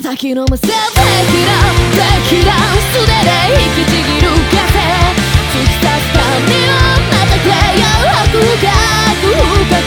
先のむせブレーキダウンブレーキダウン素手で引きちぎる風突き刺す髪をまたてや白深く深